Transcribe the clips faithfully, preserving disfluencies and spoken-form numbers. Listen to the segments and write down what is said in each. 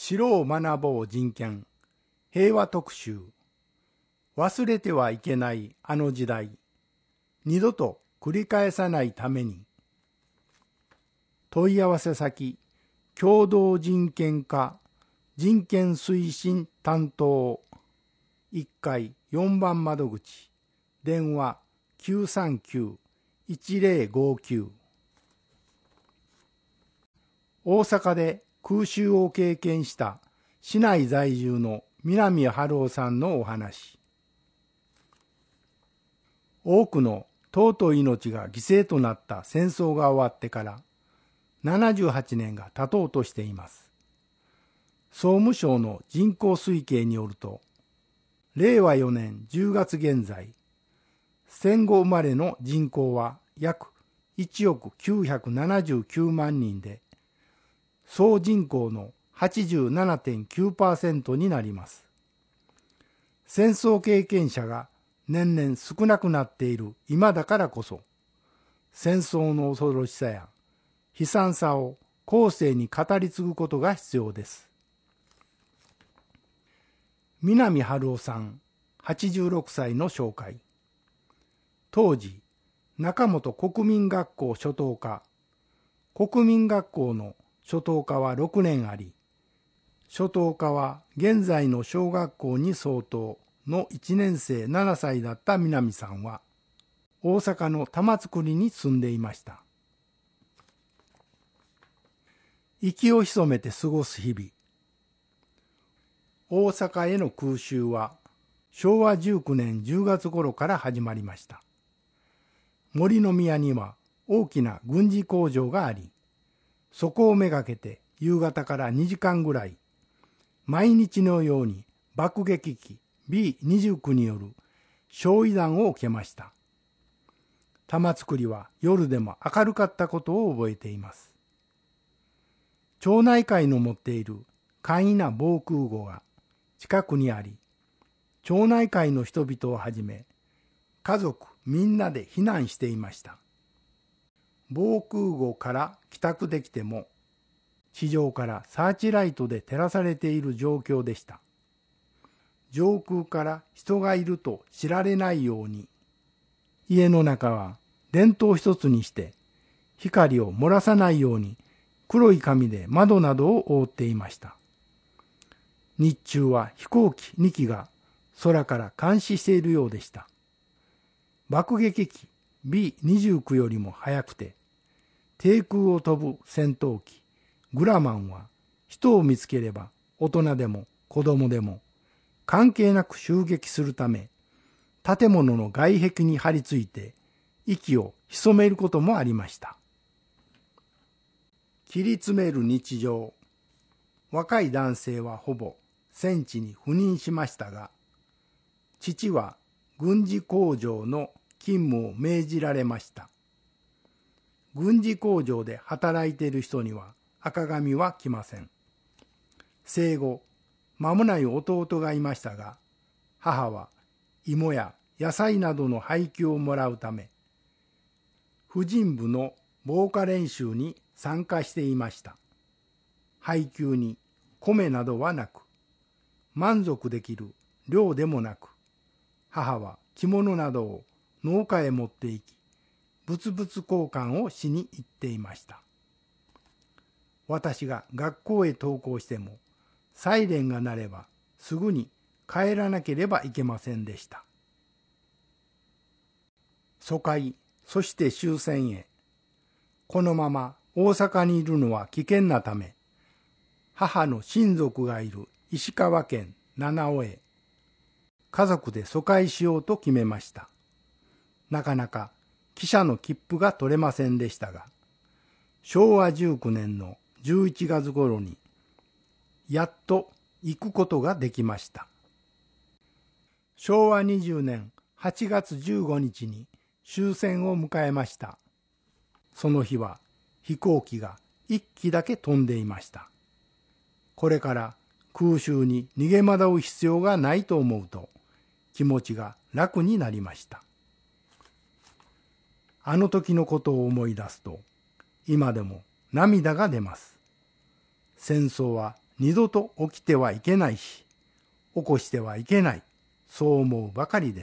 城を学ぼう人権平和特集。忘れてはいけないあの時代、二度と繰り返さないために。問い合わせ先、共同人権課人権推進担当いっかいよんばん窓口、電話 きゅうさんきゅう いちぜろごきゅう。大阪で空襲を経験した市内在住の南春夫さんのお話。多くの尊い命が犠牲となった戦争が終わってからななじゅうはちねんが経とうとしています。総務省の人口推計によると、れいわよねんじゅうがつ現在、戦後生まれの人口は約いちおくきゅうひゃくななじゅうきゅうまんにんで、総人口の はちじゅうななてんきゅうパーセント になります。戦争経験者が年々少なくなっている今だからこそ、戦争の恐ろしさや悲惨さを後世に語り継ぐことが必要です。南春夫さん、はちじゅうろくさいの紹介。当時、中本国民学校初等科、国民学校の初等科はろくねんあり、初等科は現在の小学校に相当のいちねんせいななさいだった南さんは、大阪の玉造に住んでいました。息を潜めて過ごす日々。大阪への空襲はしょうわじゅうきゅうねんじゅうがつ頃から始まりました。森の宮には大きな軍事工場があり、そこをめがけて夕方からにじかんぐらい、毎日のように爆撃機 ビーにじゅうきゅう による焼夷弾を受けました。玉造は夜でも明るかったことを覚えています。町内会の持っている簡易な防空壕が近くにあり、町内会の人々をはじめ、家族みんなで避難していました。防空壕から帰宅できても、地上からサーチライトで照らされている状況でした。上空から人がいると知られないように、家の中は電灯一つにして光を漏らさないように黒い紙で窓などを覆っていました。日中は飛行機にきが空から監視しているようでした。爆撃機 ビーにじゅうきゅう よりも速くて、低空を飛ぶ戦闘機グラマンは人を見つければ大人でも子供でも関係なく襲撃するため、建物の外壁に張り付いて息を潜めることもありました。切り詰める日常。若い男性はほぼ戦地に赴任しましたが、父は軍事工場の勤務を命じられました。軍事工場で働いている人には赤紙は来ません。生後間もない弟がいましたが、母は芋や野菜などの配給をもらうため、婦人部の防火練習に参加していました。配給に米などはなく、満足できる量でもなく、母は着物などを農家へ持って行き、物々交換をしに行っていました。私が学校へ登校しても、サイレンが鳴ればすぐに帰らなければいけませんでした。疎開、そして終戦へ。このまま大阪にいるのは危険なため、母の親族がいる石川県七尾へ、家族で疎開しようと決めました。なかなか汽車の切符が取れませんでしたが、しょうわじゅうきゅうねんのじゅういちがつ頃に、やっと行くことができました。しょうわにじゅうねんはちがつじゅうごにちに終戦を迎えました。その日は飛行機がいっきだけ飛んでいました。これから空襲に逃げ惑う必要がないと思うと気持ちが楽になりました。あの時のことを思い出すと今でも涙が出ます。戦争は二度と起きてはいけないし、起こしてはいけない、そう思うばかりです。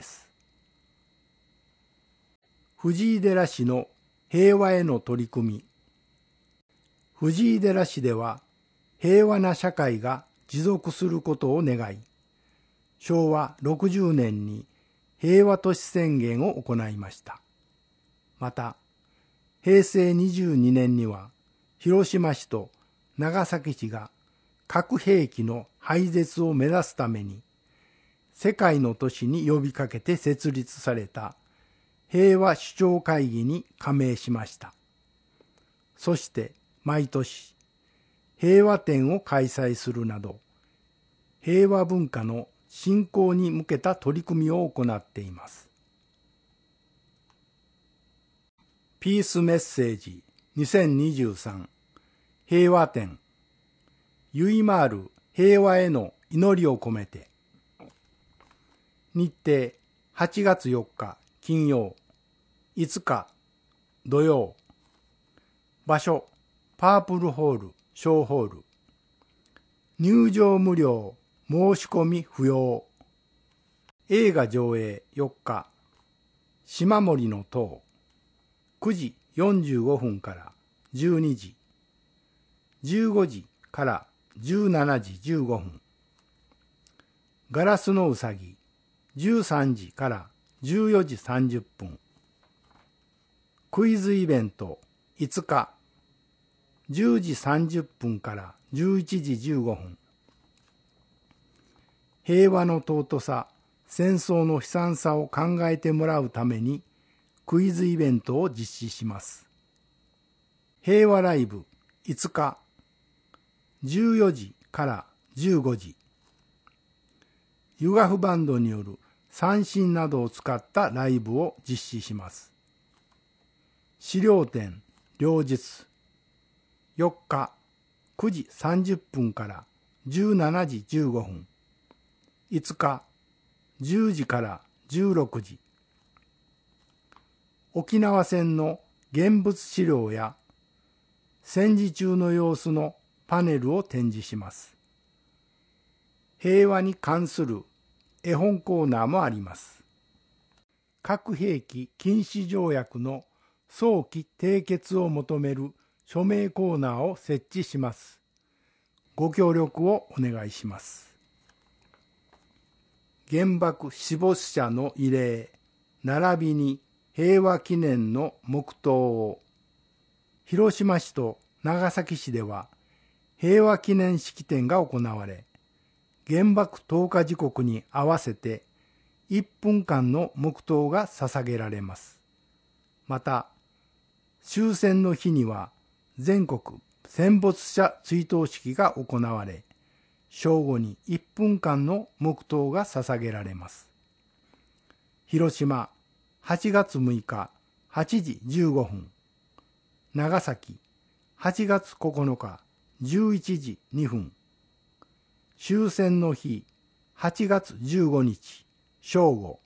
藤井寺市の平和への取り組み。藤井寺市では平和な社会が持続することを願い、しょうわろくじゅうねんに平和都市宣言を行いました。また、へいせいにじゅうにねんには広島市と長崎市が核兵器の廃絶を目指すために世界の都市に呼びかけて設立された平和首長会議に加盟しました。そして毎年平和展を開催するなど平和文化の振興に向けた取り組みを行っています。ピースメッセージにせんにじゅうさん平和展ゆいまーる平和への祈りを込めて。日程はちがつよっか金曜、いつか土曜。場所パープルホール小ホール。入場無料、申し込み不要。映画上映よっか島森の塔くじよんじゅうごふんからじゅうにじ、じゅうごじからじゅうしちじじゅうごふん。ガラスのうさぎじゅうさんじからじゅうよじさんじゅっぷん。クイズイベントいつかじゅうじさんじゅっぷんからじゅういちじじゅうごふん。平和の尊さ、戦争の悲惨さを考えてもらうためにクイズイベントを実施します。平和ライブいつかじゅうよじからじゅうごじ。ユガフバンドによる三振などを使ったライブを実施します。資料展両日よっかくじさんじゅっぷんからじゅうしちじじゅうごふん。いつかじゅうじからじゅうろくじ。沖縄戦の現物資料や戦時中の様子のパネルを展示します。平和に関する絵本コーナーもあります。核兵器禁止条約の早期締結を求める署名コーナーを設置します。ご協力をお願いします。原爆死没者の慰霊並びに平和記念の黙祷を。広島市と長崎市では平和記念式典が行われ、原爆投下時刻に合わせていっぷんかんの黙祷が捧げられます。また、終戦の日には全国戦没者追悼式が行われ、正午にいっぷんかんの黙祷が捧げられます。広島はちがつむいかはちじじゅうごふん。長崎はちがつここのかじゅういちじにふん。終戦の日はちがつじゅうごにち正午。